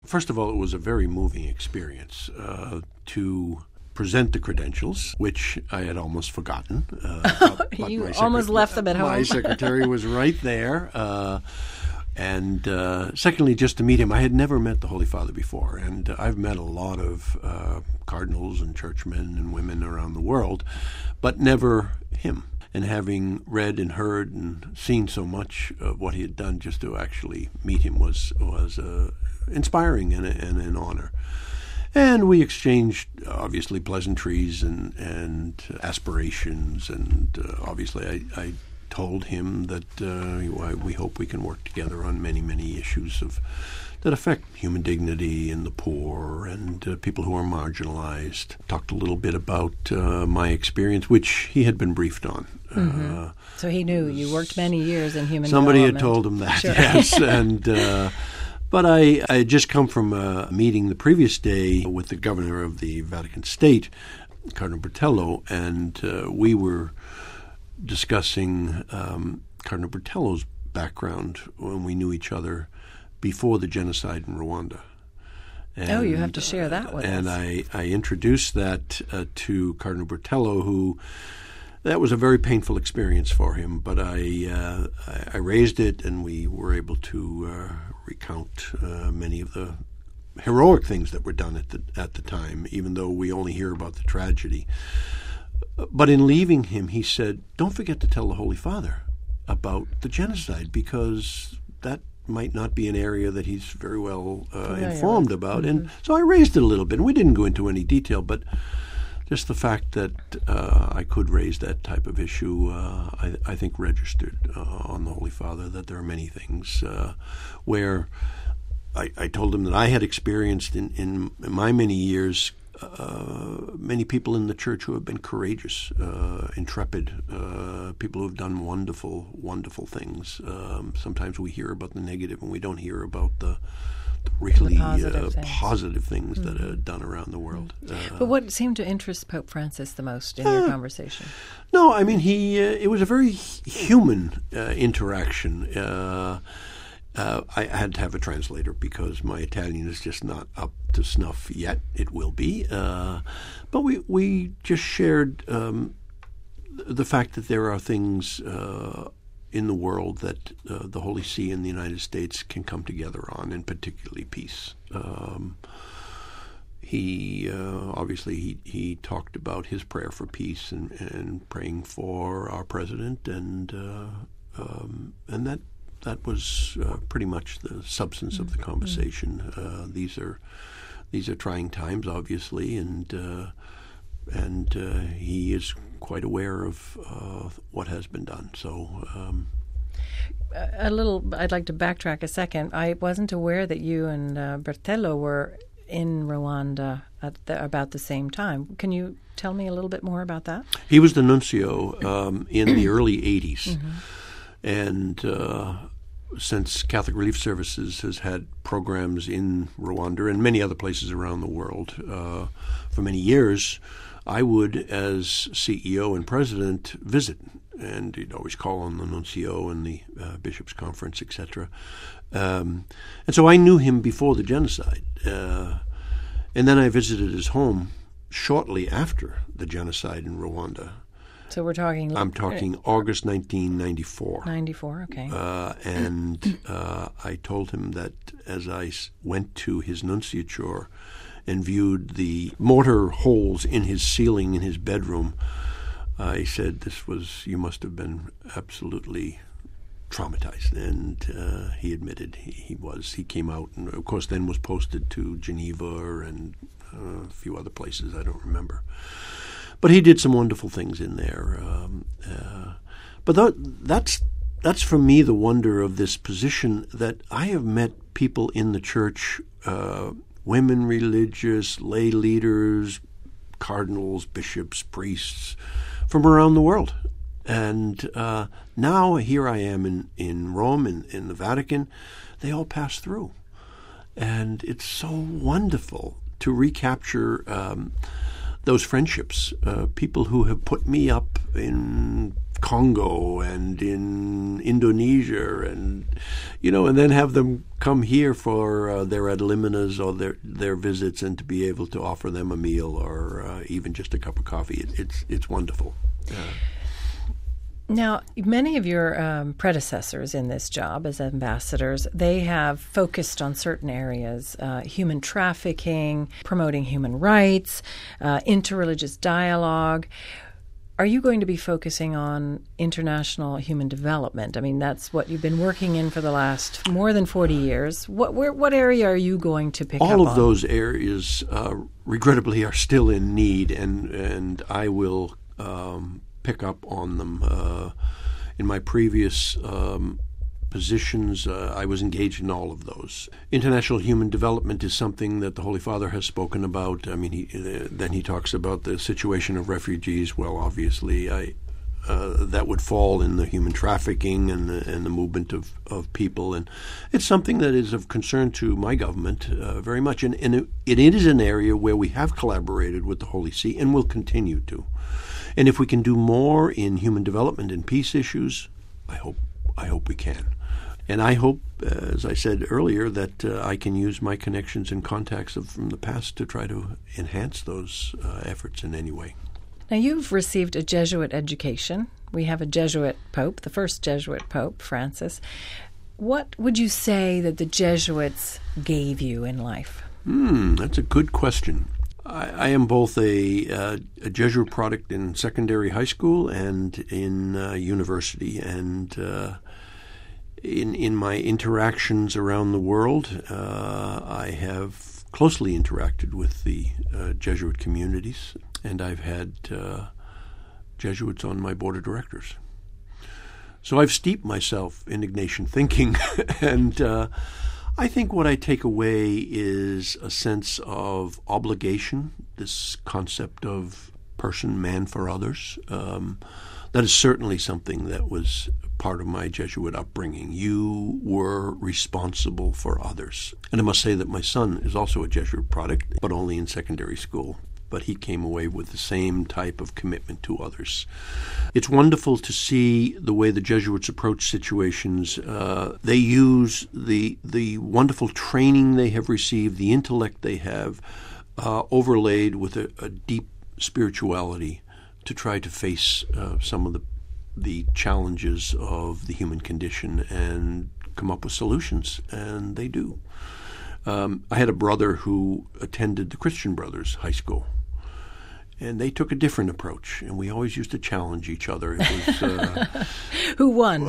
first of all, it was a very moving experience to present the credentials, which I had almost forgotten. You almost left them at home. My secretary was right there. And secondly, just to meet him. I had never met the Holy Father before, and I've met a lot of cardinals and churchmen and women around the world, but never him. And having read and heard and seen so much of what he had done, just to actually meet him was inspiring and an honor. And we exchanged, obviously, pleasantries and aspirations, and obviously I told him that we hope we can work together on many, many issues that affect human dignity and the poor and people who are marginalized. Talked a little bit about my experience, which he had been briefed on. Mm-hmm. So he knew you worked many years in human Somebody development. had told him that, sure. yes. And but I had just come from a meeting the previous day with the governor of the Vatican State, Cardinal Bertello, and we were discussing Cardinal Bertello's background when we knew each other before the genocide in Rwanda. And, you have to share that with us. And I introduced that to Cardinal Bertello, that was a very painful experience for him, but I raised it, and we were able to recount many of the heroic things that were done at the time, even though we only hear about the tragedy. But in leaving him, he said, "Don't forget to tell the Holy Father about the genocide, because that might not be an area that he's very well informed about." Mm-hmm. And so I raised it a little bit. And we didn't go into any detail, but just the fact that I could raise that type of issue, I think registered on the Holy Father, that there are many things where I told him that I had experienced in my many years many people in the church who have been courageous, intrepid, people who have done wonderful, wonderful things. Sometimes we hear about the negative, and we don't hear about the really positive things that are done around the world. But what seemed to interest Pope Francis the most in your conversation? No, I mean, it was a very human interaction. I had to have a translator because my Italian is just not up to snuff yet. It will be. But we just shared the fact that there are things in the world that the Holy See and the United States can come together on, and particularly peace. He obviously he talked about his prayer for peace and praying for our president, and that was pretty much the substance of the conversation. These are trying times, obviously, and he is quite aware of what has been done. So. I'd like to backtrack a second. I wasn't aware that you and Bertello were in Rwanda at about the same time. Can you tell me a little bit more about that? He was the nuncio in the early 80s. Mm-hmm. And since Catholic Relief Services has had programs in Rwanda and many other places around the world for many years, I would, as CEO and president, visit. And he'd always call on the nuncio and the bishops' conference, etc. And so I knew him before the genocide. And then I visited his home shortly after the genocide in Rwanda. So we're talking... I'm talking August 1994. 94, okay. And I told him that as I went to his nunciature and viewed the mortar holes in his ceiling in his bedroom, I said, you must have been absolutely traumatized. And he admitted he was. He came out and, of course, then was posted to Geneva and a few other places I don't remember. But he did some wonderful things in there. But that's for me the wonder of this position, that I have met people in the church, women religious, lay leaders, cardinals, bishops, priests, from around the world. And now here I am in Rome, in the Vatican. They all pass through. And it's so wonderful to recapture those friendships, people who have put me up in Congo and in Indonesia, and and then have them come here for their ad liminas or their visits, and to be able to offer them a meal or even just a cup of coffee. It's wonderful. Now, many of your predecessors in this job as ambassadors, they have focused on certain areas, human trafficking, promoting human rights, interreligious dialogue. Are you going to be focusing on international human development? I mean, that's what you've been working in for the last more than 40 years. What area are you going to pick up on? All of those areas, regrettably, are still in need, and I will pick up on them. In my previous positions, I was engaged in all of those. International human development is something that the Holy Father has spoken about. I mean, then he talks about the situation of refugees. Well, obviously, that would fall in the human trafficking and the movement of people, and it's something that is of concern to my government very much. And it is an area where we have collaborated with the Holy See and will continue to. And if we can do more in human development and peace issues, I hope we can. And I hope, as I said earlier, that I can use my connections and contacts from the past to try to enhance those efforts in any way. Now, you've received a Jesuit education. We have a Jesuit Pope, the first Jesuit Pope, Francis. What would you say that the Jesuits gave you in life? That's a good question. I am both a Jesuit product in secondary high school and in university, and in my interactions around the world, I have closely interacted with the Jesuit communities, and I've had Jesuits on my board of directors. So I've steeped myself in Ignatian thinking, and I think what I take away is a sense of obligation, this concept of person, man for others. That is certainly something that was part of my Jesuit upbringing. You were responsible for others. And I must say that my son is also a Jesuit product, but only in secondary school. But he came away with the same type of commitment to others. It's wonderful to see the way the Jesuits approach situations. They use the wonderful training they have received, the intellect they have, overlaid with a deep spirituality to try to face some of the challenges of the human condition and come up with solutions, and they do. I had a brother who attended the Christian Brothers High School, and they took a different approach, and we always used to challenge each other. It was who won?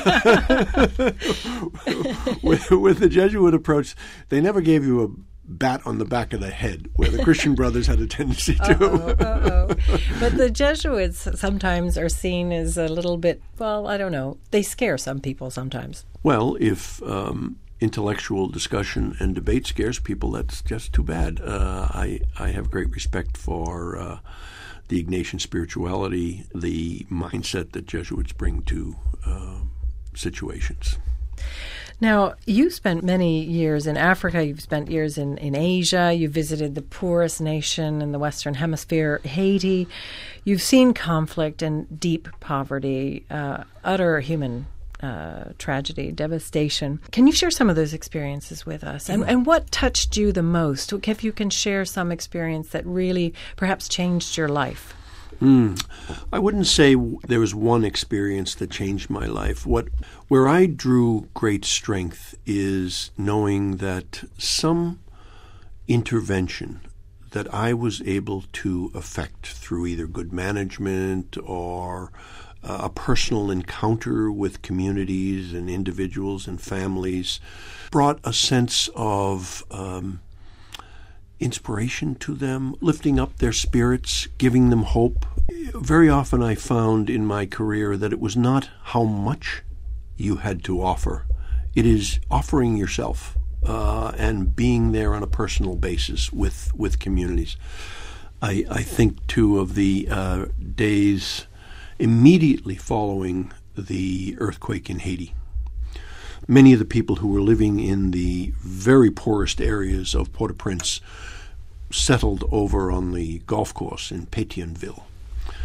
with the Jesuit approach, they never gave you a bat on the back of the head, where the Christian Brothers had a tendency to. But the Jesuits sometimes are seen as a little bit, well, I don't know, they scare some people sometimes. Well, if intellectual discussion and debate scares people, that's just too bad. I have great respect for the Ignatian spirituality, the mindset that Jesuits bring to situations. Now, you spent many years in Africa. You've spent years in Asia. You visited the poorest nation in the Western Hemisphere, Haiti. You've seen conflict and deep poverty, utter human tragedy, devastation. Can you share some of those experiences with us? And what touched you the most? If you can share some experience that really perhaps changed your life. I wouldn't say there was one experience that changed my life. Where I drew great strength is knowing that some intervention that I was able to effect through either good management or a personal encounter with communities and individuals and families brought a sense of inspiration to them, lifting up their spirits, giving them hope. Very often I found in my career that it was not how much you had to offer. It is offering yourself and being there on a personal basis with communities. I think, too, of the days immediately following the earthquake in Haiti. Many of the people who were living in the very poorest areas of Port-au-Prince settled over on the golf course in Pétionville.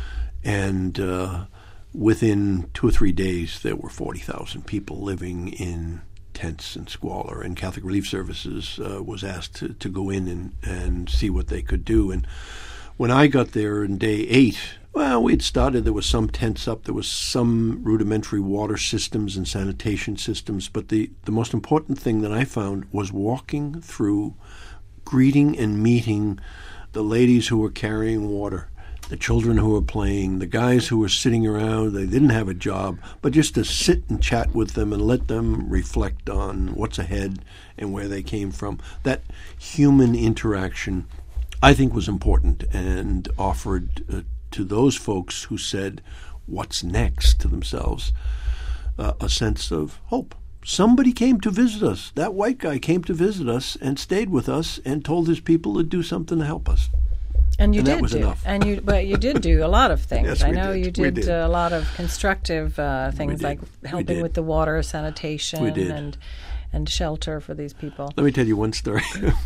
And within 2 or 3 days, there were 40,000 people living in tents and squalor. And Catholic Relief Services was asked to go in and see what they could do. And when I got there in day 8, well, we had started. There was some tents up. There was some rudimentary water systems and sanitation systems. But the most important thing that I found was walking through, greeting and meeting the ladies who were carrying water, the children who were playing, the guys who were sitting around. They didn't have a job, but just to sit and chat with them and let them reflect on what's ahead and where they came from. That human interaction, I think, was important and offered to those folks who said, what's next, to themselves, a sense of hope. Somebody came to visit us. That white guy came to visit us and stayed with us and told his people to do something to help us. And you and did that was do, enough. But you did do a lot of things. Yes, I know you did a lot of constructive things, like We helping did. with the water, sanitation, We did. and shelter for these people. Let me tell you one story.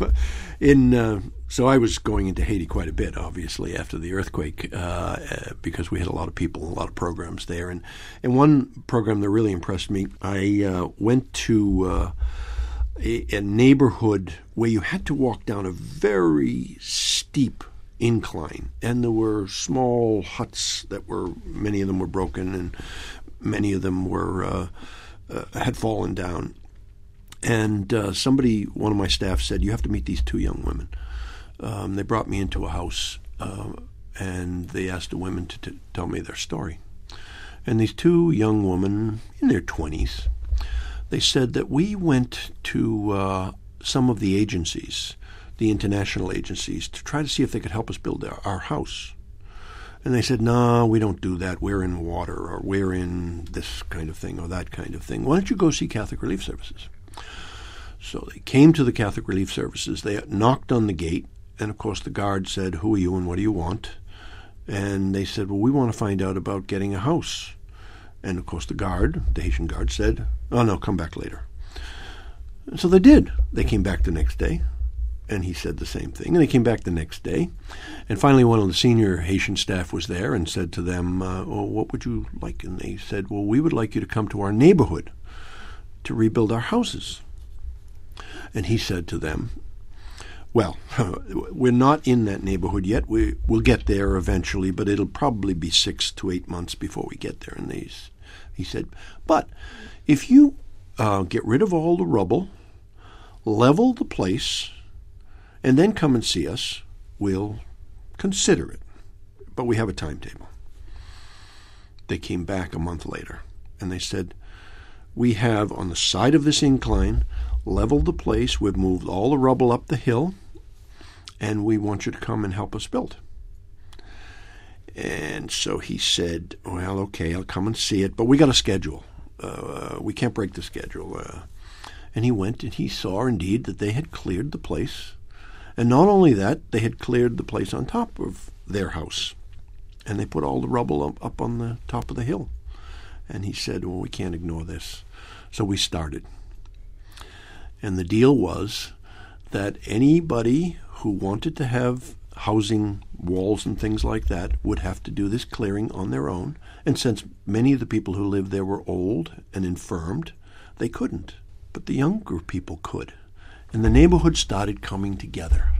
So I was going into Haiti quite a bit, obviously, after the earthquake, because we had a lot of people and a lot of programs there. And one program that really impressed me, I went to a neighborhood where you had to walk down a very steep incline, and there were small huts that were, many of them were broken, and many of them were had fallen down. And one of my staff said, you have to meet these 2 young women. They brought me into a house, and they asked the women to tell me their story. And these 2 young women in their 20s, they said that we went to some of the agencies, the international agencies, to try to see if they could help us build our house. And they said, no, we don't do that. We're in water, or we're in this kind of thing or that kind of thing. Why don't you go see Catholic Relief Services? So they came to the Catholic Relief Services. They knocked on the gate, and of course the guard said, who are you and what do you want? And they said, well, we want to find out about getting a house. And of course the Haitian guard, said, oh no, come back later. And so they did. They came back the next day, and he said the same thing. And they came back the next day. And finally one of the senior Haitian staff was there and said to them, what would you like? And they said, well, we would like you to come to our neighborhood to rebuild our houses. And he said to them, well, we're not in that neighborhood yet. We'll get there eventually, but it'll probably be 6 to 8 months before we get there. And he said, but if you get rid of all the rubble, level the place, and then come and see us, we'll consider it. But we have a timetable. They came back a month later, and they said, we have on the side of this incline leveled the place, we've moved all the rubble up the hill, and we want you to come and help us build. And so he said, well, okay, I'll come and see it, but we got a schedule. We can't break the schedule. And he went and he saw indeed that they had cleared the place. And not only that, they had cleared the place on top of their house. And they put all the rubble up on the top of the hill. And he said, well, we can't ignore this. So we started. And the deal was that anybody who wanted to have housing walls and things like that would have to do this clearing on their own. And since many of the people who lived there were old and infirmed, they couldn't. But the younger people could. And the neighborhood started coming together.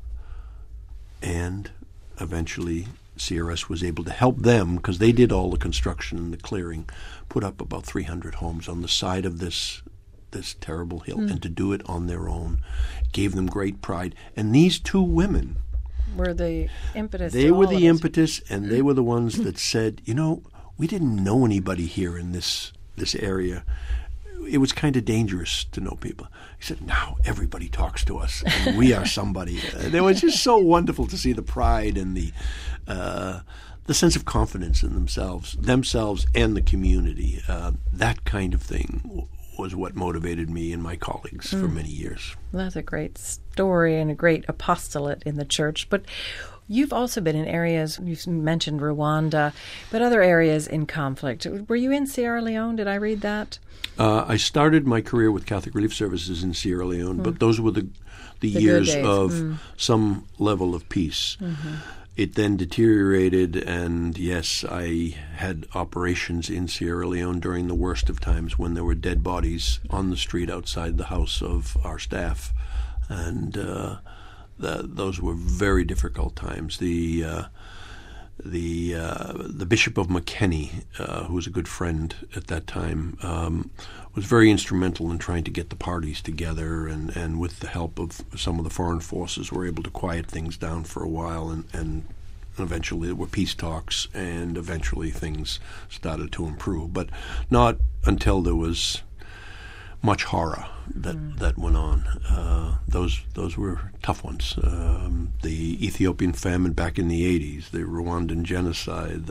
And eventually CRS was able to help them, because they did all the construction and the clearing, put up about 300 homes on the side of this terrible hill, and to do it on their own gave them great pride. And these 2 women were the impetus. They were the impetus, and they were the ones that said, we didn't know anybody here in this area. It was kind of dangerous to know people. He said, now everybody talks to us, and we are somebody. It was just so wonderful to see the pride and the sense of confidence in themselves and the community. That kind of thing was what motivated me and my colleagues for many years. That's a great story and a great apostolate in the church. But you've also been in areas, you've mentioned Rwanda, but other areas in conflict. Were you in Sierra Leone? Did I read that? I started my career with Catholic Relief Services in Sierra Leone, but those were the years of some level of peace. It then deteriorated, and yes, I had operations in Sierra Leone during the worst of times when there were dead bodies on the street outside the house of our staff, and those were very difficult times. The Bishop of McKinney, who was a good friend at that time, was very instrumental in trying to get the parties together, and with the help of some of the foreign forces were able to quiet things down for a while, and eventually there were peace talks, and eventually things started to improve, but not until there was much horror that went on. Those were tough ones. The Ethiopian famine back in the 80s, the Rwandan genocide,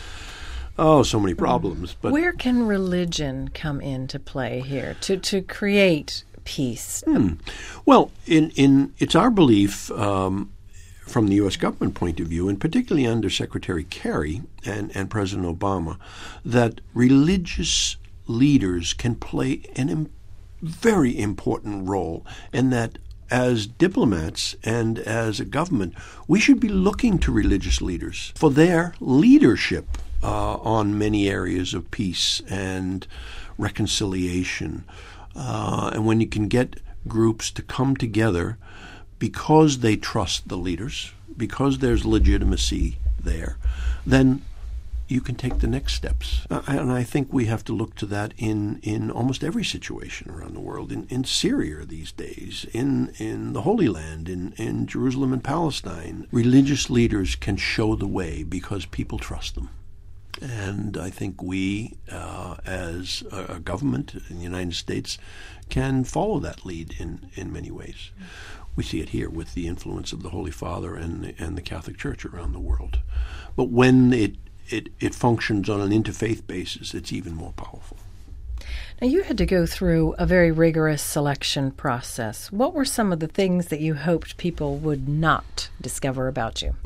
so many problems. But where can religion come into play here to create peace? Well, it's our belief from the U.S. government point of view, and particularly under Secretary Kerry and President Obama, that religious leaders can play an very important role, and that as diplomats and as a government, we should be looking to religious leaders for their leadership on many areas of peace and reconciliation. And when you can get groups to come together because they trust the leaders, because there's legitimacy there, then you can take the next steps. And I think we have to look to that in almost every situation around the world. In Syria these days, in the Holy Land, in Jerusalem and Palestine, religious leaders can show the way because people trust them. And I think we, as a government in the United States, can follow that lead in many ways. We see it here with the influence of the Holy Father and the Catholic Church around the world. But when it functions on an interfaith basis, it's even more powerful. Now, you had to go through a very rigorous selection process. What were some of the things that you hoped people would not discover about you?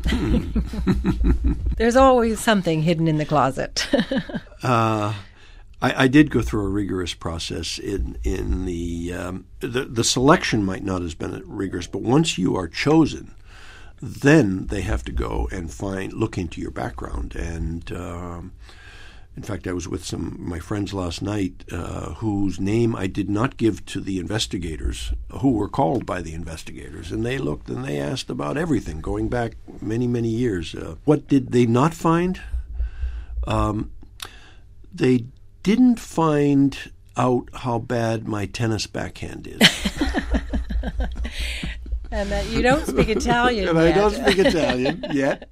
There's always something hidden in the closet. I did go through a rigorous process. In the selection might not have been rigorous, but once you are chosen, then they have to go and look into your background. And in fact, I was with some of my friends last night whose name I did not give to the investigators, who were called by the investigators. And they looked and they asked about everything, going back many, many years. What did they not find? They didn't find out how bad my tennis backhand is. And that you don't speak Italian and yet. I don't speak Italian yet.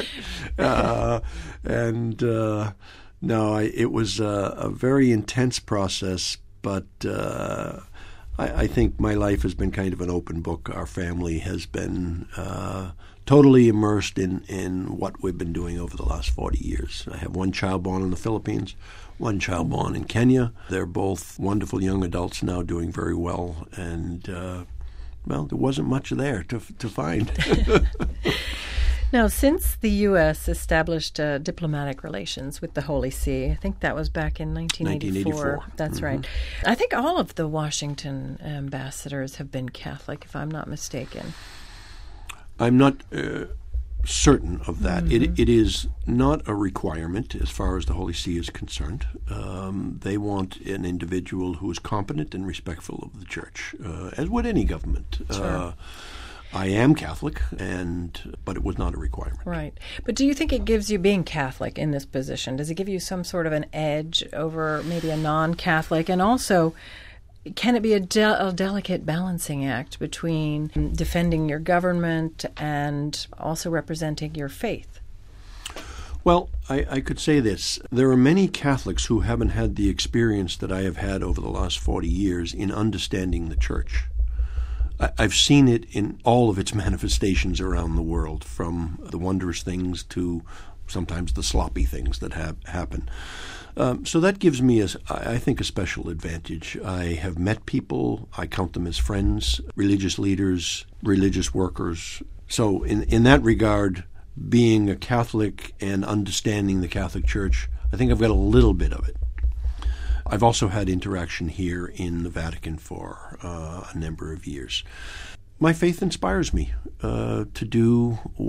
No, it was a very intense process, but I think my life has been kind of an open book. Our family has been totally immersed in what we've been doing over the last 40 years. I have one child born in the Philippines, one child born in Kenya. They're both wonderful young adults now doing very well, and well, there wasn't much there to find. Now, since the U.S. established diplomatic relations with the Holy See, I think that was back in 1984. That's right. I think all of the Washington ambassadors have been Catholic, if I'm not mistaken. I'm not certain of that. It is not a requirement as far as the Holy See is concerned. They want an individual who is competent and respectful of the Church, as would any government. Sure. I am Catholic, but it was not a requirement. Right. But do you think it gives you, being Catholic in this position, does it give you some sort of an edge over maybe a non-Catholic? And also, can it be a delicate balancing act between defending your government and also representing your faith? Well, I could say this. There are many Catholics who haven't had the experience that I have had over the last 40 years in understanding the Church. I've seen it in all of its manifestations around the world, from the wondrous things to sometimes the sloppy things that happen. So that gives me, I think, a special advantage. I have met people, I count them as friends, religious leaders, religious workers. So in that regard, being a Catholic and understanding the Catholic Church, I think I've got a little bit of it. I've also had interaction here in the Vatican for a number of years. My faith inspires me to do what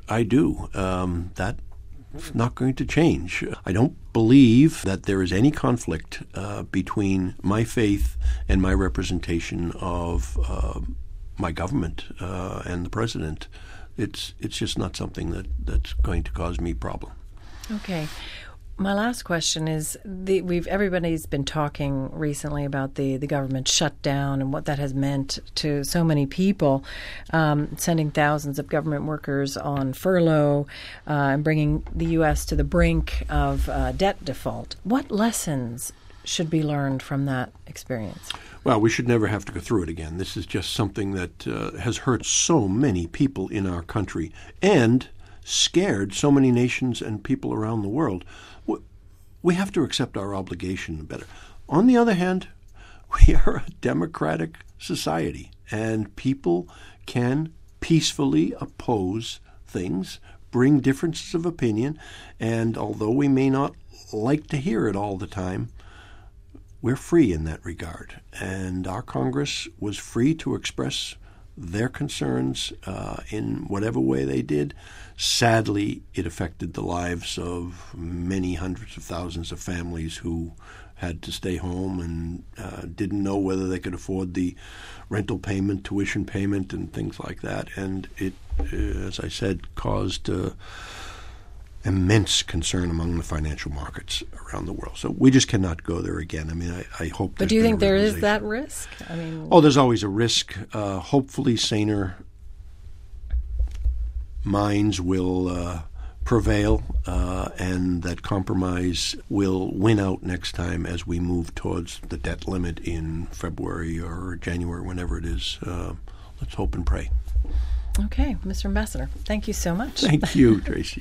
I do. That's not going to change. I don't believe that there is any conflict between my faith and my representation of my government and the president. It's just not something that's going to cause me problem. Okay. My last question is, everybody's been talking recently about the government shutdown and what that has meant to so many people, sending thousands of government workers on furlough and bringing the U.S. to the brink of debt default. What lessons should be learned from that experience? Well, we should never have to go through it again. This is just something that has hurt so many people in our country and scared so many nations and people around the world. We have to accept our obligation better. On the other hand, we are a democratic society, and people can peacefully oppose things, bring differences of opinion, and although we may not like to hear it all the time, we're free in that regard. And our Congress was free to express their concerns in whatever way they did. Sadly, it affected the lives of many hundreds of thousands of families who had to stay home and didn't know whether they could afford the rental payment, tuition payment, and things like that. And it, as I said, caused immense concern among the financial markets around the world. So we just cannot go there again. I mean, I hope. But do you think there is that risk? I mean, there's always a risk. Hopefully, saner minds will prevail, and that compromise will win out next time as we move towards the debt limit in February or January, whenever it is. Let's hope and pray. Okay, Mr. Ambassador, thank you so much. Thank you, Tracy.